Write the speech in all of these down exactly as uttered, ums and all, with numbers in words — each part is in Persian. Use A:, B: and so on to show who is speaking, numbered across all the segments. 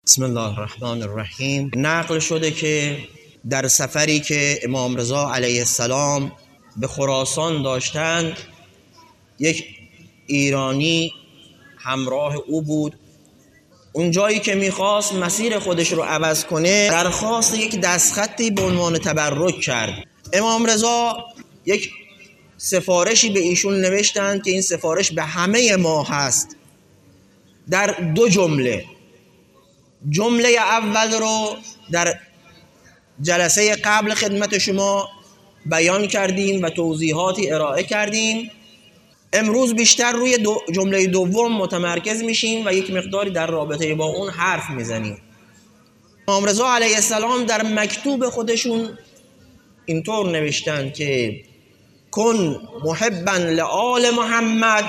A: بسم الله الرحمن الرحیم. نقل شده که در سفری که امام رضا علیه السلام به خراسان داشتند، یک ایرانی همراه او بود. اون جایی که میخواست مسیر خودش رو عوض کنه، درخواست یک دستخطی به عنوان تبرک کرد. امام رضا یک سفارشی به ایشون نوشتند که این سفارش به همه ما هست در دو جمله. جمله اول رو در جلسه قبل خدمت شما بیان کردیم و توضیحاتی ارائه کردیم. امروز بیشتر روی دو جمله دوم متمرکز میشیم و یک مقداری در رابطه با اون حرف میزنیم. امام رضا علیه السلام در مکتوب خودشون اینطور نوشتن که کن محبا لآل محمد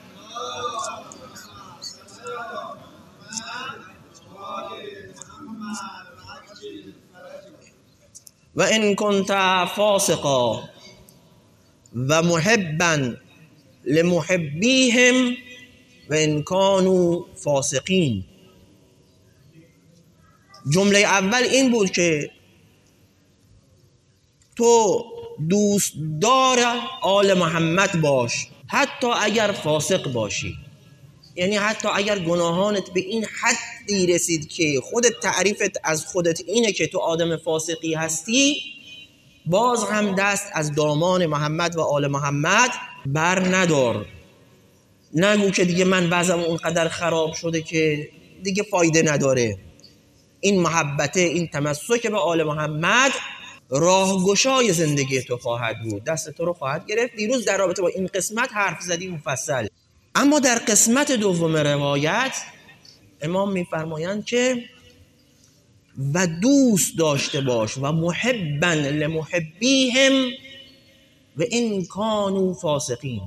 A: و ان کنت فاسقا و محبا لمحبیهم و ان کانوا فاسقین. جمله اول این بود که تو دوستدار آل محمد باش حتی اگر فاسق باشی، یعنی حتی اگر گناهانت به این حدی رسید که خودت تعریفت از خودت اینه که تو آدم فاسقی هستی، باز هم دست از دامان محمد و آل محمد بر ندار. نگو که دیگه من وضعم اونقدر خراب شده که دیگه فایده نداره. این محبته، این تمسک به آل محمد راهگشای زندگی تو خواهد بود، دست تو رو خواهد گرفت. دیروز در رابطه با این قسمت حرف زدیم مفصل. اما در قسمت دوم روایت امام میفرمایند که و دوست داشته باش و محبا لمحبیهم و ان کانوا فاسقین.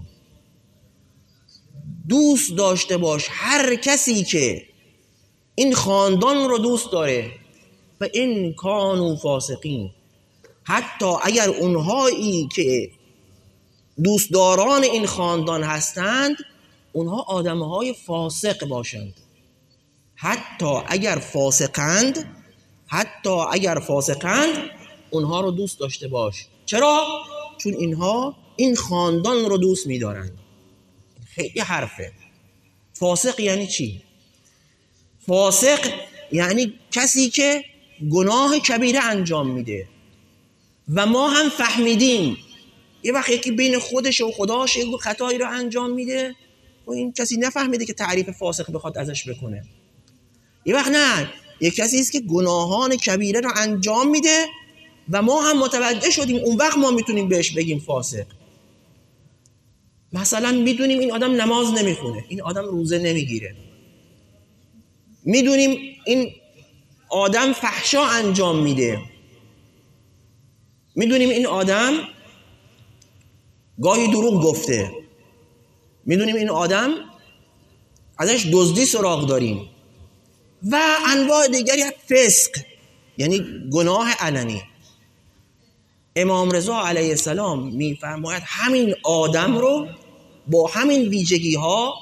A: دوست داشته باش هر کسی که این خاندان رو دوست داره و ان کانوا فاسقین، حتی اگر اونهایی که دوستداران این خاندان هستند اونها آدمهای فاسق باشند. حتی اگر فاسقند حتی اگر فاسقند اونها رو دوست داشته باش. چرا؟ چون اینها این خاندان رو دوست می‌دارند. خیلی حرفه. فاسق یعنی چی؟ فاسق یعنی کسی که گناه کبیره انجام میده و ما هم فهمیدیم یه وقت یکی بین خودش و خداش یک خطایی رو انجام میده و این کسی نفهمیده که تعریف فاسق بخواد ازش بکنه. یه وقت نه، یک کسی است که گناهان کبیره رو انجام میده و ما هم متوجه شدیم، اون وقت ما میتونیم بهش بگیم فاسق. مثلا میدونیم این آدم نماز نمیخونه، این آدم روزه نمیگیره، میدونیم این آدم فحشا انجام میده، میدونیم این آدم گاهی دروغ گفته، میدونیم این آدم ازش دزدی سراغ داریم و انواع دیگری فسق، یعنی گناه علنی. امام رضا علیه السلام میفرماید همین آدم رو با همین ویژگی ها،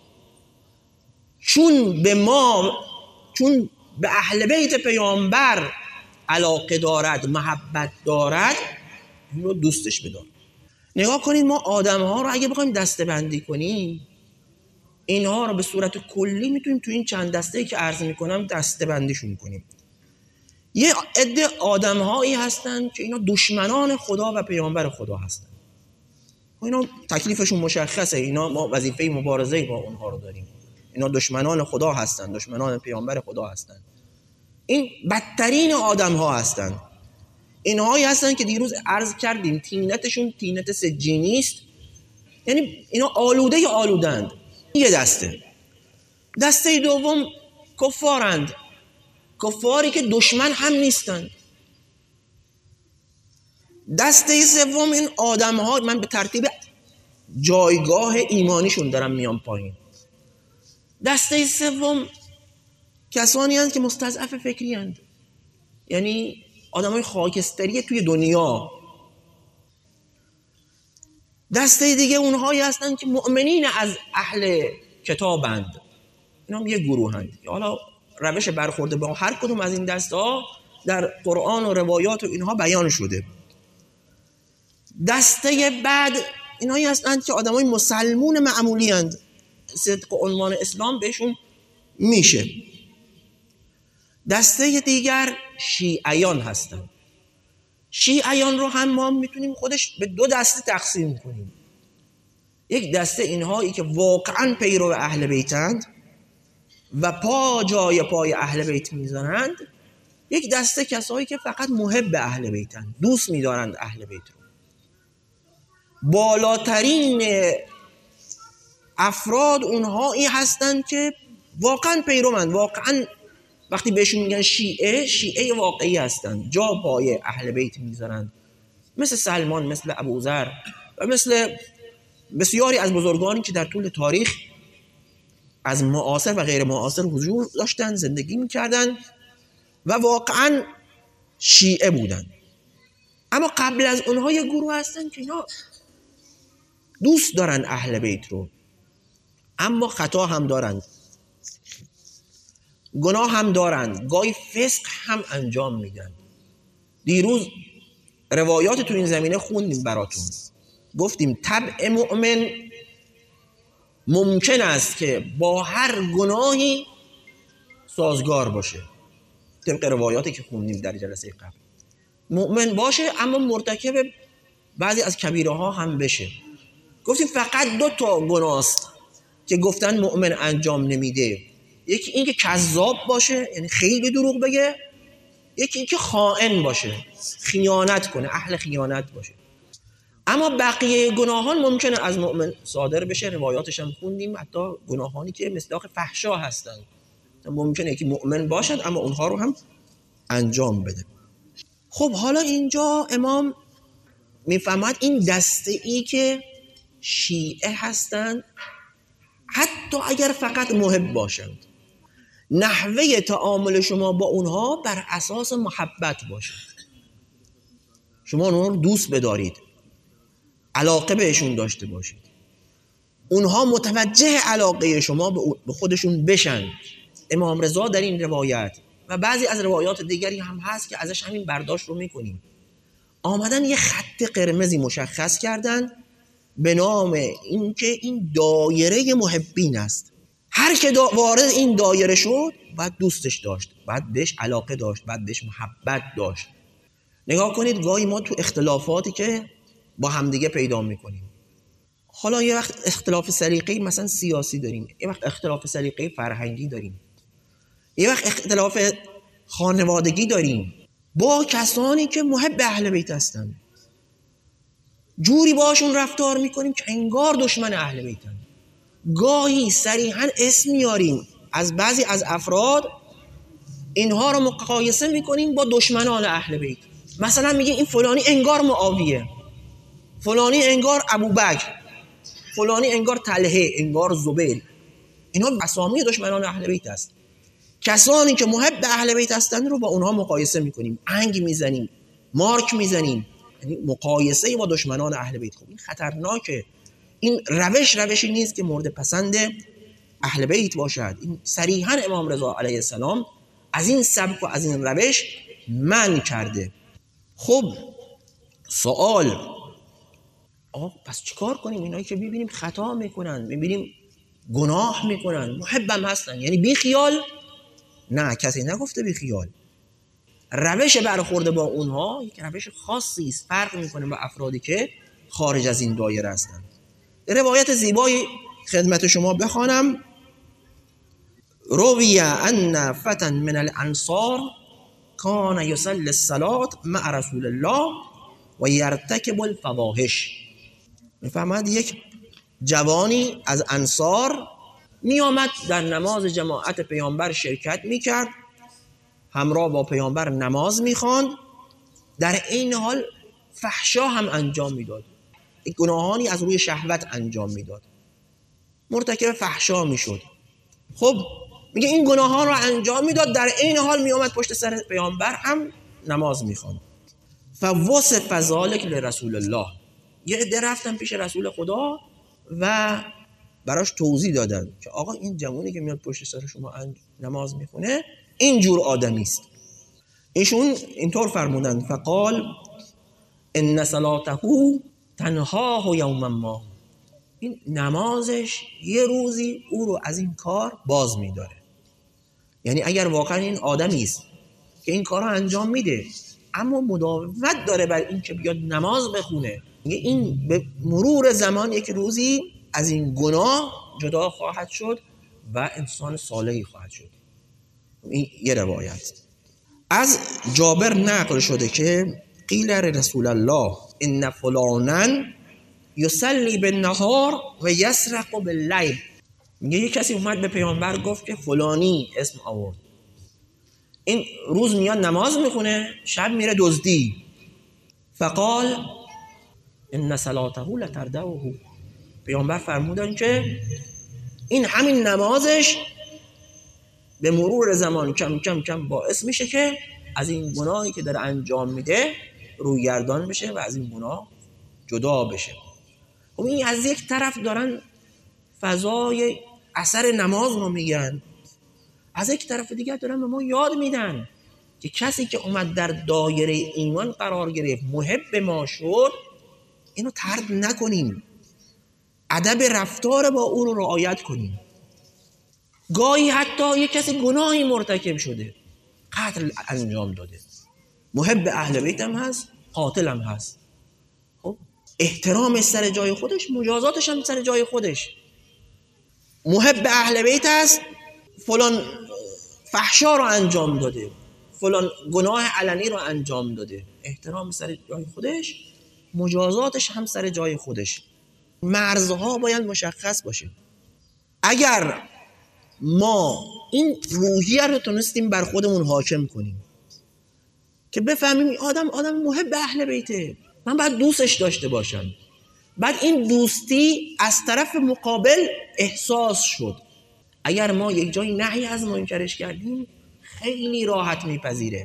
A: چون به ما چون به اهل بیت پیامبر علاقه دارد، محبت دارد، این رو دوستش بدار. نگاه کنید، ما آدم ها رو اگه بخوایم دسته بندی کنیم، اینها رو به صورت کلی میتونیم تو این چند دسته‌ای که عرض میکنم دسته بندیشون کنیم. یه عده آدم هایی هستن که اینا دشمنان خدا و پیامبر خدا هستن. اینا تکلیفشون مشخصه، اینا ما وظیفه مبارزه با اونها رو داریم. اینا دشمنان خدا هستن، دشمنان پیامبر خدا هستن. این بدترین آدم ها هستن. اینهایی هستن که دیروز عرض کردیم تینتشون تینت سجینی است، یعنی اینا آلوده آلودند. یه دسته. دسته دوم کفارند، کفاری که دشمن هم نیستند. دسته سوم این آدم ها، من به ترتیب جایگاه ایمانیشون دارم میام پایین. دسته سوم کسانی هستند که مستضعف فکری هستند، یعنی آدم های خاکستری توی دنیا. دسته دیگه اونهایی هستند که مؤمنین از اهل کتابند، اینا هم یه گروه هستند. حالا روش برخورد با هر کدوم از این دسته در قرآن و روایات و اینها بیان شده. دسته بعد اینایی هستند که آدمای مسلمون معمولی هستند، صدق و عنوان اسلام بهشون میشه. دسته دیگر شیعیان هستند. شیعیان رو هم ما میتونیم خودش به دو دسته تقسیم کنیم. یک دسته اینهایی که واقعا پیرو اهل بیتند و پا جای پای اهل بیت میذارند. یک دسته کسایی که فقط محب اهل بیتند، دوست میدارند اهل بیت رو. بالاترین افراد اونهایی هستند که واقعا پیرومند، واقعا وقتی بهشون میگن شیعه، شیعه واقعی هستند، جا پای اهل بیت میذارند، مثل سلمان، مثل ابوذر و مثل بسیاری از بزرگانی که در طول تاریخ از معاصر و غیر معاصر حضور داشتن، زندگی میکردن و واقعا شیعه بودن. اما قبل از اونها یه گروه هستن که اینا دوست دارن اهل بیت رو، اما خطا هم دارن، گناه هم دارن، گاهی فسق هم انجام میدن. دیروز روایات تو این زمینه خوندیم براتون، گفتیم طبع مؤمن ممکن است که با هر گناهی سازگار باشه. طبق روایاتی که خوندیم در جلسه قبل مؤمن باشه اما مرتکب بعضی از کبیره ها هم بشه. گفتیم فقط دو تا گناه است که گفتن مؤمن انجام نمیده، یکی این که کذاب باشه، یعنی خیلی دروغ بگه، یکی این که خائن باشه، خیانت کنه، اهل خیانت باشه. اما بقیه گناهان ممکنه از مؤمن صادر بشه. روایاتش هم خوندیم، حتی گناهانی که مصداق فحشا هستن ممکنه که مؤمن باشد اما اونها رو هم انجام بده. خب حالا اینجا امام میفهمد این دسته ای که شیعه هستند حتی اگر فقط محب باشند، نحوه تعامل شما با اونها بر اساس محبت باشه. شما اونها رو دوست بدارید، علاقه بهشون داشته باشید، اونها متوجه علاقه شما به خودشون بشن. امام رضا در این روایت و بعضی از روایات دیگری هم هست که ازش همین برداشت رو میکنیم، آمدن یه خط قرمزی مشخص کردن به نام این که این دایره محبین است. هر که دا وارد این دایره شد باید دوستش داشت، باید بهش علاقه داشت، باید بهش محبت داشت. نگاه کنید گاهی ما تو اختلافاتی که با همدیگه پیدا میکنیم، حالا یه وقت اختلاف سلیقه‌ای مثلا سیاسی داریم، یه وقت اختلاف سلیقه‌ای فرهنگی داریم، یه وقت اختلاف خانوادگی داریم با کسانی که محب اهل بیت هستن، جوری باشون رفتار میکنیم که انگار دشمن اهل بیتن. گاهی صریحاً اسم میاریم از بعضی از افراد، اینها رو مقایسه میکنیم با دشمنان اهل بیت. مثلا میگیم این فلانی انگار معاویه، فلانی انگار ابوبکر، فلانی انگار طلحه، انگار زبیر. اینا اسامی دشمنان اهل بیت است. کسانی که محب اهل بیت هستند رو با اونها مقایسه میکنیم، انگ میزنیم، مارک میزنیم، یعنی مقایسه با دشمنان اهل بیت. خب این خطرناکه. این روش روشی نیست که مورد پسند اهل بیت باشد. این صریحاً امام رضا علیه السلام از این سبک و از این روش منع کرده. خب سوال، آقا پس چیکار کنیم؟ اینایی که میبینیم خطا میکنن، میبینیم گناه میکنن، محبم هستن، یعنی بی خیال؟ نه، کسی نگفته بی خیال. روش برخورد با اونها یک روش خاصی است، فرق میکنه با افرادی که خارج از این دایره هستند. روایت زیبایی خدمت شما بخوانم. روی ان فتى من الانصار کان یصلی الصلاة مع رسول الله و یرتکب الفواحش. میفهمد یک جوانی از انصار می آمد در نماز جماعت پیامبر شرکت می کرد، همراه با پیامبر نماز می خواند، در این حال فحشا هم انجام می داد، گناهانی از روی شهوت انجام می داد، مرتکب فحشا می شد. خب میگه این گناهان رو انجام می داد، در این حال می آمد پشت سر پیامبر هم نماز می خواند. فوصف ذلک لرسول الله. یه عده رفتن پیش رسول خدا و براش توضیح دادن که آقا این جوانی که میاد پشت سر شما نماز میخونه این جور آدمی است. ایشون اینطور فرمودند فقال ان صلاته تنهاه یوما ما، این نمازش یه روزی او رو از این کار باز می‌داره. یعنی اگر واقعا این آدمی است که این کار رو انجام میده اما مداومت داره بر این که بیاد نماز بخونه، این به مرور زمان یک روزی از این گناه جدا خواهد شد و انسان صالحی خواهد شد. این یه روایت. از جابر نقل شده که قیل رسول الله ان فلانا یصلی بالنهار و یسرق باللیل، میگه یک کسی اومد به پیامبر گفت که فلانی اسم آورد، این روز میاد نماز میخونه، شب میره دزدی. فقال ان صلاته لتردعه، پیامبر فرمودن که این همین نمازش به مرور زمان کم کم کم باعث میشه که از این گناهی که داره انجام میده رویگردان بشه و از این گناه جدا بشه. خب این از یک طرف دارن فضای اثر نماز رو میگن، از یک طرف دیگر دارن به ما یاد میدن که کسی که اومد در دایره ایمان قرار گرفت، محب ما شد، اینو طرد نکنیم، ادب رفتار با او رو رعایت کنیم. گاهی حتی یک کسی گناهی مرتکب شده، قتل انجام داده، محب اهل بیت هم هست، قاتل هم هست، خب احترام سر جای خودش، مجازاتش هم سر جای خودش. محب اهل بیت هست، فلان فحشا رو انجام داده، فلان گناه علنی رو انجام داده، احترام سر جای خودش، مجازاتش هم سر جای خودش. مرزها باید مشخص باشه. اگر ما این روحیه رو تونستیم بر خودمون حاکم کنیم که بفهمیم این آدم آدم محب اهل بیته، من باید دوستش داشته باشم، بعد این دوستی از طرف مقابل احساس شد. اگر ما یک جایی نهی از منکرش کردیم خیلی راحت میپذیره،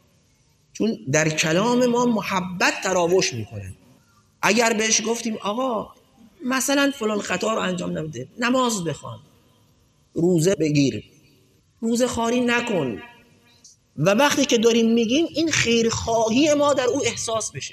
A: چون در کلام ما محبت تراوش میکنه. اگر بهش گفتیم آقا مثلا فلان خطا رو انجام نمیده، نماز بخوان، روزه بگیر، روزه خواری نکن، و وقتی که داریم میگیم این خیرخواهی ما در او احساس بشه،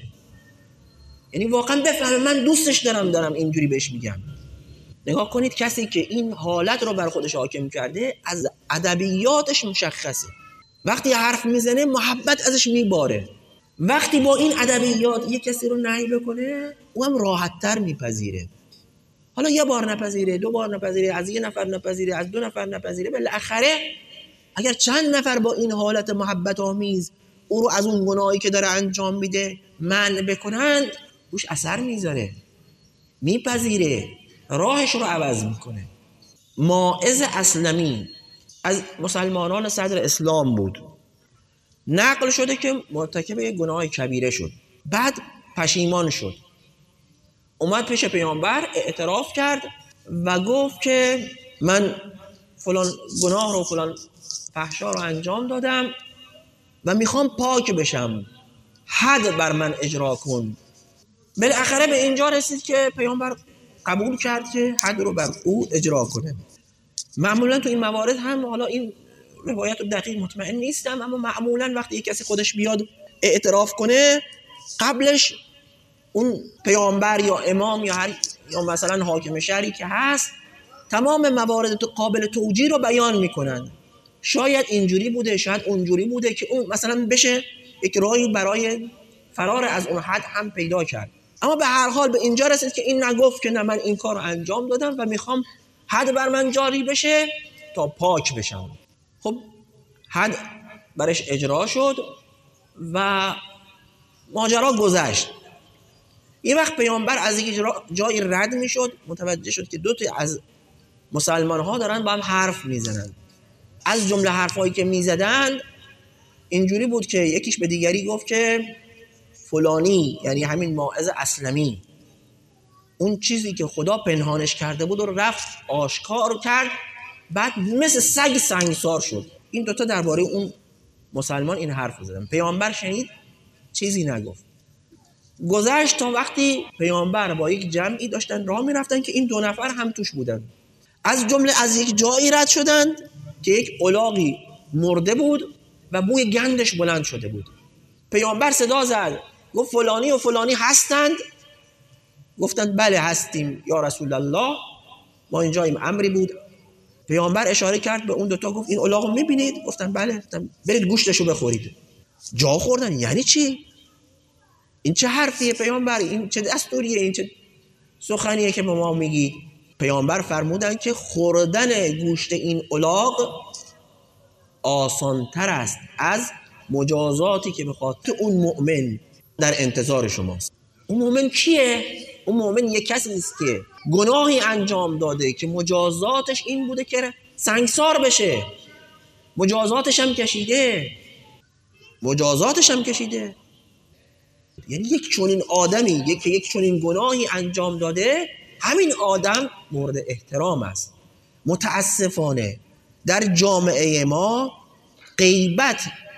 A: یعنی واقعا بفهمه من دوستش دارم دارم اینجوری بهش میگم. نگاه کنید کسی که این حالت رو بر خودش حاکم کرده از ادبیاتش مشخصه، وقتی حرف میزنه محبت ازش میباره. وقتی با این ادبیات یک کسی رو نهی بکنه او هم راحت‌تر میپذیره. حالا یه بار نپذیره، دو بار نپذیره، از یه نفر نپذیره، از دو نفر نپذیره، بالاخره اگر چند نفر با این حالت محبت آمیز او رو از اون گناهی که داره انجام میده منع بکنند، روش اثر میذاره، میپذیره، راهش رو عوض میکنه. ماعز اسلمی از مسلمانان صدر اسلام بود، نقل شده که مرتکب یک گناه کبیره شد، بعد پشیمان شد، اومد پیش پیامبر اعتراف کرد و گفت که من فلان گناه رو فلان فحشا رو انجام دادم و میخوام پاک بشم، حد بر من اجرا کن. بالاخره به اینجا رسید که پیامبر قبول کرد که حد رو بر او اجرا کنه. معمولا تو این موارد هم، حالا این روایت رو دقیق مطمئن نیستم، اما معمولا وقتی یک کسی خودش بیاد اعتراف کنه قبلش اون پیامبر یا امام یا هر یا مثلا حاکم شهری که هست تمام موارد قابل توجیه رو بیان میکنن. شاید اینجوری بوده، شاید اونجوری بوده که اون مثلا بشه یک راهی برای فرار از اون حد هم پیدا کرد، اما به هر حال به اینجا رسید که این نگفت که نه من این کار رو انجام دادم و میخوام حد بر من جاری بشه تا پاک بشم. خب حد برش اجرا شد و ماجرا گذشت. یه وقت پیامبر از یک جایی رد میشد، متوجه شد که دو تا از مسلمان ها دارن با هم حرف میزنن. از جمله حرفایی که میزدن اینجوری بود که یکیش به دیگری گفت که فلانی، یعنی همین ماعز اسلمی، اون چیزی که خدا پنهانش کرده بود رو رفت آشکار کرد، بعد مثل سگ سنگسار شد. این دوتا درباره اون مسلمان این حرف زدن. پیامبر شنید، چیزی نگفت. گذشت تا وقتی پیامبر با یک جمعی داشتن راه میرفتن که این دو نفر هم توش بودن. از جمله از یک جایی رد شدند که یک الاغی مرده بود و بوی گندش بلند شده بود. پیامبر صدا زد گفت فلانی و فلانی هستند؟ گفتند بله هستیم یا رسول الله، ما اینجاییم، امری بود. پیامبر اشاره کرد به اون دوتا گفت این الاغو میبینید؟ گفتن بله. گفتن برید گوشتشو بخورید. جا خوردن. یعنی چی؟ این چه حرفیه پیامبر؟ این چه دستوریه؟ این چه سخنیه که به ما میگید؟ پیامبر فرمودن که خوردن گوشت این الاغ آسانتر است از مجازاتی که به خاطر اون مؤمن در انتظار شماست. اون مؤمن کیه؟ اون مؤمن یک کسی است که گناهی انجام داده که مجازاتش این بوده که سنگسار بشه. مجازاتش هم کشیده. مجازاتش هم کشیده. یعنی یک چنین آدمی یک یک چنین گناهی انجام داده، همین آدم مورد احترام است. متاسفانه در جامعه ما غیبت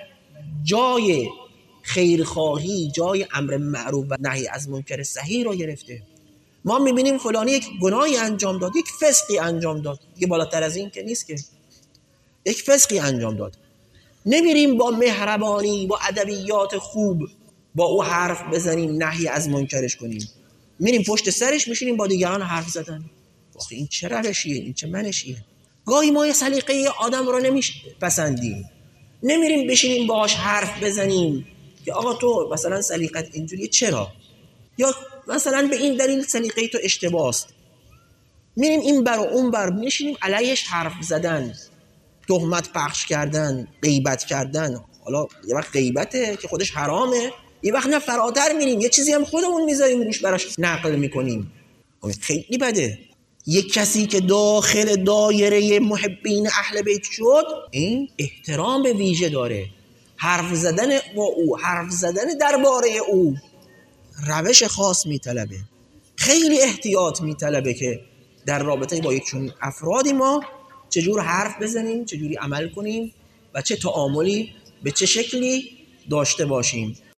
A: جای خیرخواهی، جای امر معروف و نهی از منکر صحیح رو گرفته. ما میبینیم فلانی یک گناهی انجام داد، یک فسقی انجام داد، دیگه بالاتر از این که نیست که، یک فسقی انجام داد، نمیریم با مهربانی، با ادبیات خوب با او حرف بزنیم، نهی از منکرش کنیم، میریم پشت سرش میشینیم با دیگران حرف زدن. آخه این چه روشیه؟ این چه منشیه؟ گاهی ما یه سلیقه آدم رو نمیپسندیم، نمیریم بشینیم باهاش حرف بزنیم که آقا تو مثلا سلیقت اینجوریه، چرا؟ یا مثلا به این دلیل سلیقه تو اشتباه است. میریم این بر و اون بر میشینیم علیش حرف زدن، تهمت پخش کردن، غیبت کردن. حالا یه وقت غیبته که خودش حرامه، یه وقت نه فراتر میریم یه چیزی هم خودمون میذاریم روش براش نقل میکنیم. خیلی بده. یک کسی که داخل دایره محبین اهل بیت شد، این احترام به ویژه داره. حرف زدن با او، حرف زدن درباره او روش خاص میطلبه، خیلی احتیاط میطلبه که در رابطه با یک چون افرادی ما چجور حرف بزنیم، چجوری عمل کنیم و چه تعاملی به چه شکلی داشته باشیم.